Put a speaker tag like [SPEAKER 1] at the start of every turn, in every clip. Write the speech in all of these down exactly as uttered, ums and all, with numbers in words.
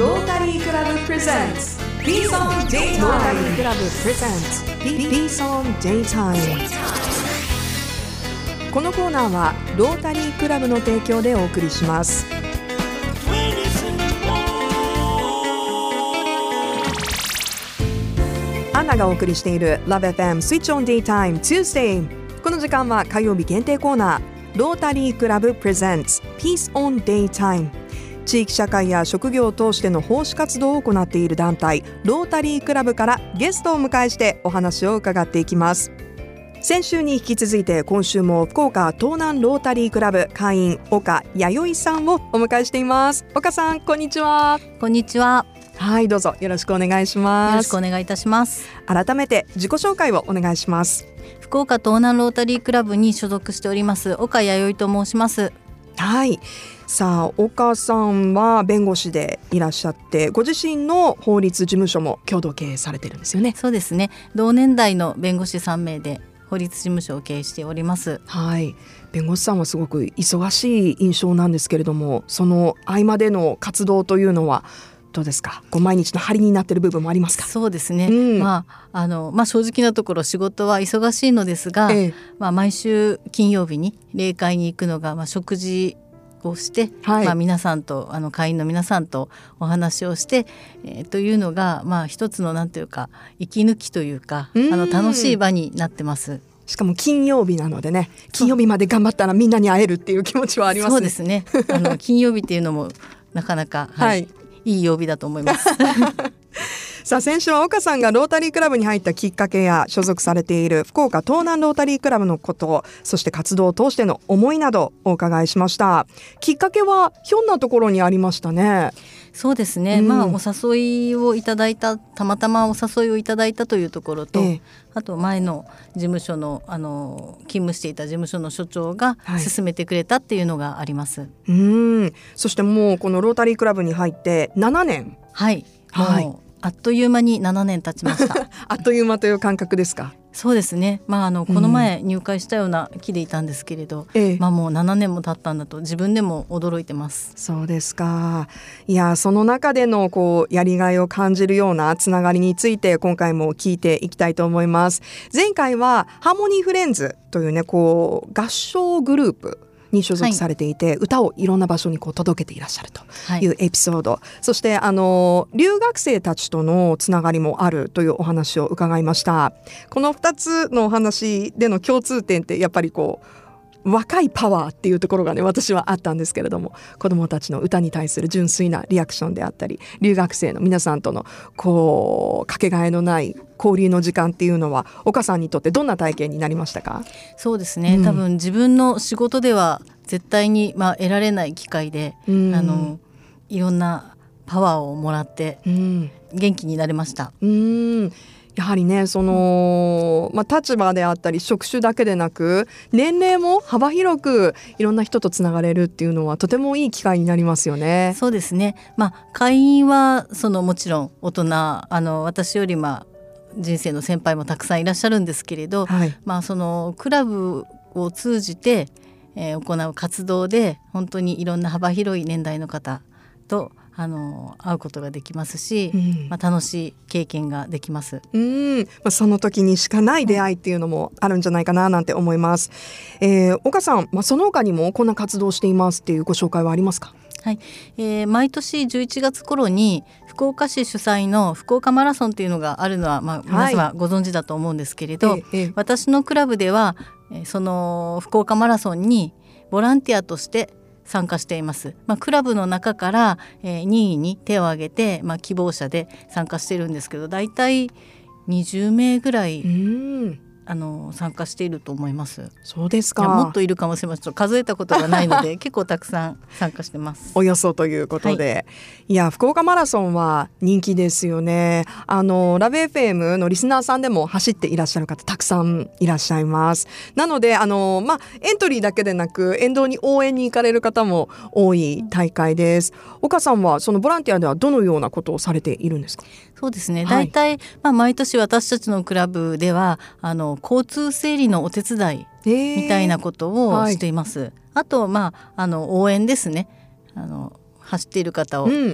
[SPEAKER 1] ロータリークラブプレゼンツ Peace on Daytime ロータリークラブプレゼンツ Peace on Daytime。 このコーナーはロータリークラブの提供でお送りします。アンナがお送りしている Love エフエム Switch on Daytime Tuesday。 この時間は火曜日限定コーナーロータリークラブプレゼンツ Peace on Daytime。地域社会や職業を通しての奉仕活動を行っている団体ロータリークラブからゲストをお迎えしてお話を伺っていきます。先週に引き続いて今週も福岡東南ロータリークラブ会員岡弥生さんをお迎えしています。岡さん、こんにちは。
[SPEAKER 2] こんにちは。
[SPEAKER 1] はい、どうぞよろしくお願いします。
[SPEAKER 2] よろしくお願いいたします。
[SPEAKER 1] 改めて自己紹介をお願いします。
[SPEAKER 2] 福岡東南ロータリークラブに所属しております岡弥生と申します。
[SPEAKER 1] はい、さあ岡さんは弁護士でいらっしゃってご自身の法律事務所も共同経営されてるんですよね。
[SPEAKER 2] そうですね、同年代の弁護士さん名で法律事務所を経営しております。
[SPEAKER 1] はい、弁護士さんはすごく忙しい印象なんですけれども、その合間での活動というのはどうですか？こう毎日の張りになっている部分もありますか？
[SPEAKER 2] そうですね、
[SPEAKER 1] うん
[SPEAKER 2] まああのまあ、正直なところ仕事は忙しいのですが、
[SPEAKER 1] ええ
[SPEAKER 2] まあ、毎週金曜日に霊界に行くのが、まあ、食事をして、
[SPEAKER 1] はい、
[SPEAKER 2] まあ、皆さんとあの会員の皆さんとお話をして、えー、というのが、まあ、一つのなんていうか息抜きというか、あの楽しい場になってます。
[SPEAKER 1] しかも金曜日なのでね、金曜日まで頑張ったらみんなに会えるっていう気持ちはありますね。
[SPEAKER 2] そうですね、あの金曜日っていうのもなかなか、はいはい、いい曜日だと思います
[SPEAKER 1] さあ先週は岡さんがロータリークラブに入ったきっかけや所属されている福岡東南ロータリークラブのこと、そして活動を通しての思いなどお伺いしました。きっかけはひょんなところにありましたね。
[SPEAKER 2] そうですね、うん、まあ、お誘いをいただいたたまたまお誘いをいただいたというところと、ええ、あと前の事務所の、あの勤務していた事務所の所長が勧めてくれたっていうのがあります、はい、
[SPEAKER 1] うーん、そしてもうこのロータリークラブに入ってななねん。
[SPEAKER 2] はい、
[SPEAKER 1] はい、
[SPEAKER 2] もうあっという間にななねん経ちました
[SPEAKER 1] あっという間という感覚ですか？
[SPEAKER 2] そうですね、まあ、あのこの前入会したような気でいたんですけれど、
[SPEAKER 1] ええ、
[SPEAKER 2] まあ、もうななねんも経ったんだと自分でも驚いてます。
[SPEAKER 1] そうですか。いや、その中でのこうやりがいを感じるようなつながりについて今回も聞いていきたいと思います。前回はハーモニーフレンズというね、こう合唱グループに所属されていて、はい、歌をいろんな場所にこう届けていらっしゃるというエピソード、はい、そしてあの留学生たちとのつながりもあるというお話を伺いました。このふたつのお話での共通点ってやっぱりこう若いパワーっていうところがね、私はあったんですけれども、子どもたちの歌に対する純粋なリアクションであったり、留学生の皆さんとのこうかけがえのない交流の時間っていうのは岡さんにとってどんな体験になりましたか？
[SPEAKER 2] そうですね、うん、多分自分の仕事では絶対に、まあ、得られない機会で、うん、あのいろんなパワーをもらって元気になれました、
[SPEAKER 1] うん、やはりね、その、まあ、立場であったり職種だけでなく年齢も幅広くいろんな人とつながれるっていうのはとてもいい機会になりますよね。
[SPEAKER 2] そうですね、まあ、会員はそのもちろん大人、あの私よりまあ人生の先輩もたくさんいらっしゃるんですけれど、はい、まあ、そのクラブを通じて、えー、行う活動で本当にいろんな幅広い年代の方とあの会うことができますし、うん、まあ、楽しい経験ができます。
[SPEAKER 1] うん、まあ、その時にしかない出会いっていうのもあるんじゃないかななんて思います。えー、岡さん、まあ、その他にもこんな活動をしていますっていうご紹介はありますか？
[SPEAKER 2] はい、えー、毎年じゅういちがつ頃に福岡市主催の福岡マラソンというのがあるのは、まあ、皆様ご存知だと思うんですけれど、はい、ええ、私のクラブではその福岡マラソンにボランティアとして参加しています、まあ、クラブの中から、えー、任意に手を挙げて、まあ、希望者で参加しているんですけど、だいたいにじゅうめいぐらい、うん、あの参加していると思います。
[SPEAKER 1] そうですか。
[SPEAKER 2] もっといるかもしれません。数えたことがないので結構たくさん参加してます。
[SPEAKER 1] およそということで、はい、いや福岡マラソンは人気ですよね。あのラブ エフエム のリスナーさんでも走っていらっしゃる方たくさんいらっしゃいます。なのであの、まあ、エントリーだけでなく沿道に応援に行かれる方も多い大会です。岡さんはそのボランティアではどのようなことをされているんですか？
[SPEAKER 2] そうですね、だいたい、まあ、毎年私たちのクラブではあの交通整理のお手伝いみたいなことをしています、はい、あと、まあ、あの応援ですね。あの走っている方を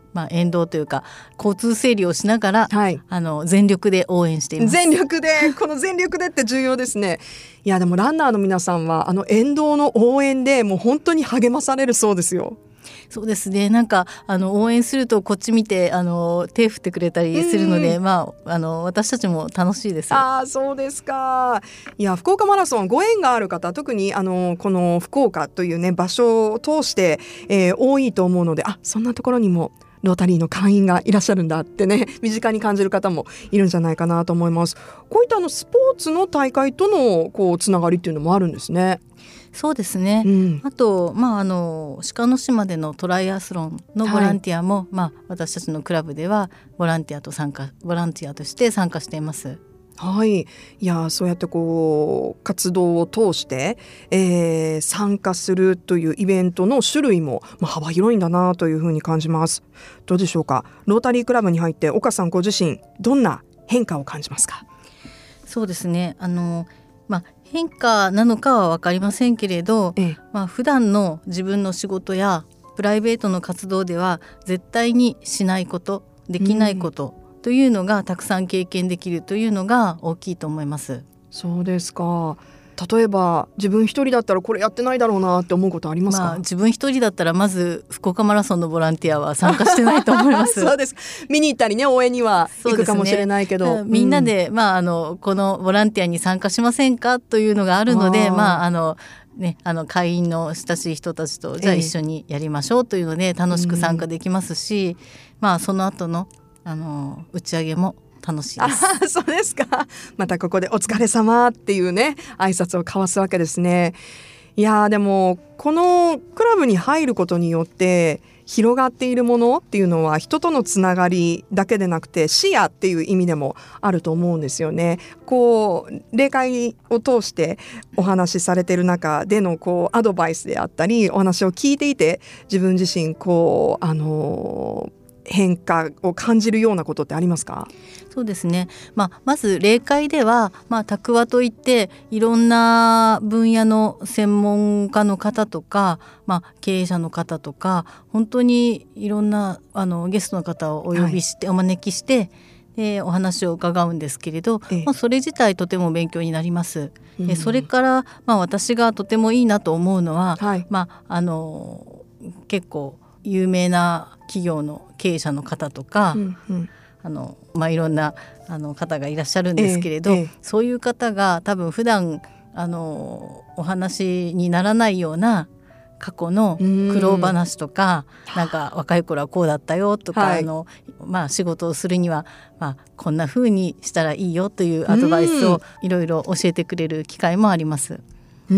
[SPEAKER 2] まあ、沿道というか交通整理をしながら、
[SPEAKER 1] はい、
[SPEAKER 2] あの全力で応援しています。
[SPEAKER 1] 全力で、この全力でって重要ですね。いやでもランナーの皆さんはあの沿道の応援でもう本当に励まされるそうですよ。
[SPEAKER 2] そうですね、なんかあの応援するとこっち見てあの手振ってくれたりするので、まあ、あの私たちも楽しいです。
[SPEAKER 1] あ、そうですか。いや福岡マラソンご縁がある方、特にあのこの福岡という、ね、場所を通して、えー、多いと思うので、あ、そんなところにもロータリーの会員がいらっしゃるんだってね、身近に感じる方もいるんじゃないかなと思います。こういったあのスポーツの大会とのこうつながりっていうのもあるんですね。
[SPEAKER 2] そうですね、うん、あと、まあ、あの鹿の島でのトライアスロンのボランティアも、はい、まあ、私たちのクラブではボランティアと参加ボランティアとして参加しています。
[SPEAKER 1] はい、いやそうやってこう活動を通して、えー、参加するというイベントの種類も、まあ、幅広いんだなというふうに感じます。どうでしょうか、ロータリークラブに入って岡さんご自身どんな変化を感じますか？
[SPEAKER 2] そうですね、あの、まあ、変化なのかは分かりませんけれど、ええ、まあ、普段の自分の仕事やプライベートの活動では絶対にしないこと、できないこと、うんというのがたくさん経験できるというのが大きいと思います。
[SPEAKER 1] そうですか。例えば自分一人だったらこれやってないだろうなって思うことありますか？
[SPEAKER 2] まあ、自分一人だったらまず福岡マラソンのボランティアは参加してないと思います
[SPEAKER 1] そうです、見に行ったりね、応援には行くかもしれないけど、
[SPEAKER 2] ね、みんなで、うん、まあ、あのこのボランティアに参加しませんかというのがあるので、あ、まああのね、あの会員の親しい人たちとじゃあ一緒にやりましょうというので楽しく参加できますし、うん、まあ、その後のあの打ち上げも楽しいです。
[SPEAKER 1] あ、そうですか。またここでお疲れ様っていうね挨拶を交わすわけですね。いやでもこのクラブに入ることによって広がっているものっていうのは人とのつながりだけでなくて視野っていう意味でもあると思うんですよね。こう例会を通してお話しされている中でのこうアドバイスであったりお話を聞いていて自分自身こうあの変化を感じるようなことってありますか？
[SPEAKER 2] そうですね、まあ、まず例会では、まあ、タクワといっていろんな分野の専門家の方とか、まあ、経営者の方とか本当にいろんなあのゲストの方をお呼びして、はい、お招きしてでお話を伺うんですけれど、ええ、まあ、それ自体とても勉強になります、うん、それから、まあ、私がとてもいいなと思うのは、はい、まあ、あの結構有名な企業の経営者の方とか、うんうん、あのまあ、いろんなあの方がいらっしゃるんですけれど、ええええ、そういう方が多分普段あのお話にならないような過去の苦労話とか、なんか若い頃はこうだったよとか、はい、あのまあ、仕事をするには、まあ、こんな風にしたらいいよというアドバイスをいろいろ教えてくれる機会もあります。うん、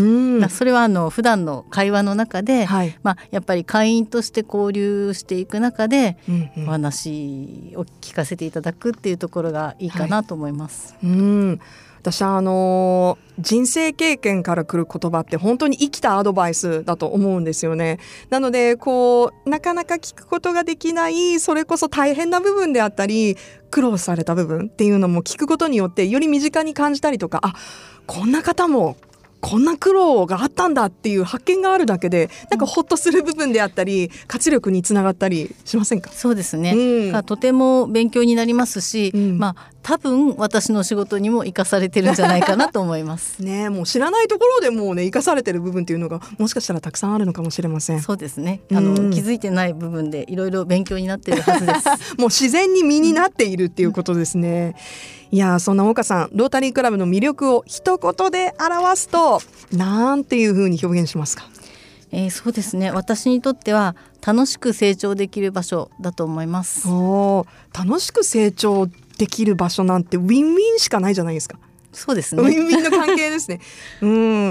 [SPEAKER 2] それはあの普段の会話の中で、はい、まあ、やっぱり会員として交流していく中で、うんうん、お話を聞かせていただくっていうところがいいかなと思います。
[SPEAKER 1] はい、うん、私はあの人生経験から来る言葉って本当に生きたアドバイスだと思うんですよね。なのでこうなかなか聞くことができないそれこそ大変な部分であったり苦労された部分っていうのも聞くことによってより身近に感じたりとか、あ、こんな方もこんな苦労があったんだっていう発見があるだけでなんかほっとする部分であったり活力につながったりしませんか？
[SPEAKER 2] そうですね、うん、とても勉強になりますし、うん、まあ、多分私の仕事にも生かされてるんじゃないかなと思います
[SPEAKER 1] ね。もう知らないところでもうね生かされてる部分っていうのがもしかしたらたくさんあるのかもしれません。
[SPEAKER 2] そうですね、あの、うん、気づいてない部分でいろいろ勉強になっているはずです
[SPEAKER 1] もう自然に身になっているっていうことですね。いや、そんな岡さん、ロータリークラブの魅力を一言で表すとなんていうふうに表現しますか？
[SPEAKER 2] えー、そうですね、私にとっては楽しく成長できる場所だと思います。
[SPEAKER 1] お、楽しく成長できる場所なんてウィンウィンしかないじゃないですか。
[SPEAKER 2] そうですね、
[SPEAKER 1] ウィンウィンの関係ですねうん、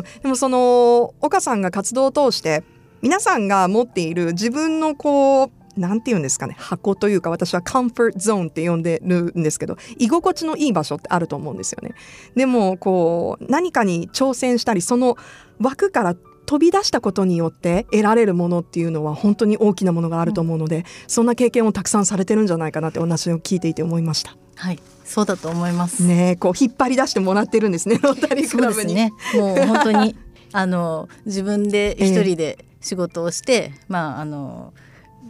[SPEAKER 1] でもその岡さんが活動を通して皆さんが持っている自分のこうなんていうんですかね、箱というか私はコンフォートゾーンって呼んでるんですけど、居心地のいい場所ってあると思うんですよね。でもこう何かに挑戦したりその枠から飛び出したことによって得られるものっていうのは本当に大きなものがあると思うので、うん、そんな経験をたくさんされてるんじゃないかなってお話を聞いていて思いました。
[SPEAKER 2] はい、そうだと思います
[SPEAKER 1] ね。こう引っ張り出してもらってるんですね、ロータリークラブに。
[SPEAKER 2] そうですね、もう本当にあの自分で一人で仕事をして、えーまあ、あの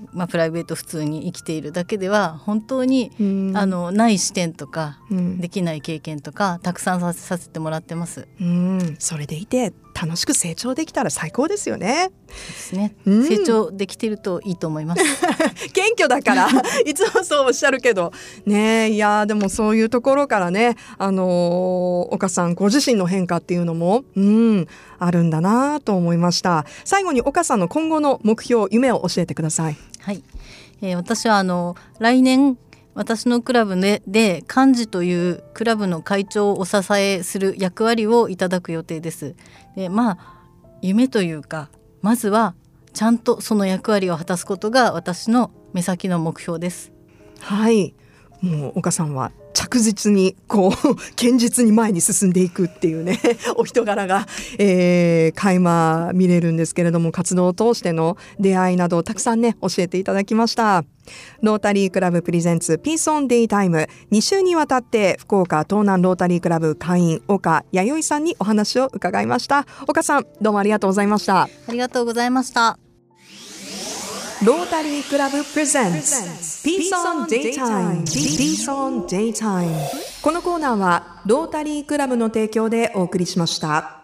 [SPEAKER 2] まあ、プライベート普通に生きているだけでは本当に、うん、あのない視点とか、うん、できない経験とかたくさんさせ、させてもらってます。
[SPEAKER 1] うん、それでいて楽しく成長できたら最高ですよね。
[SPEAKER 2] ですね、うん、成長できてるといいと思います
[SPEAKER 1] 謙虚だからいつもそうおっしゃるけどね。いやでもそういうところからね、あのー、岡さんご自身の変化っていうのも、うん、あるんだなと思いました。最後に岡さんの今後の目標、夢を教えてください。
[SPEAKER 2] はい、えー、私はあの来年私のクラブで、で幹事というクラブの会長をお支えする役割をいただく予定です。で、まあ夢というか、まずはちゃんとその役割を果たすことが私の目先の目標です。
[SPEAKER 1] はい、もう岡さんは着実にこう堅実に前に進んでいくっていうねお人柄が、えー、垣間見れるんですけれども、活動を通しての出会いなどをたくさんね教えていただきました。ロータリークラブプレゼンツピースオンデイタイム、に週にわたって福岡東南ロータリークラブ会員岡弥生さんにお話を伺いました。岡さん、どうもありがとうございました。
[SPEAKER 2] ありがとうございました。
[SPEAKER 1] ロータリークラブプレゼンツピースオンデイタイム、ピースオンデイタイム。このコーナーはロータリークラブの提供でお送りしました。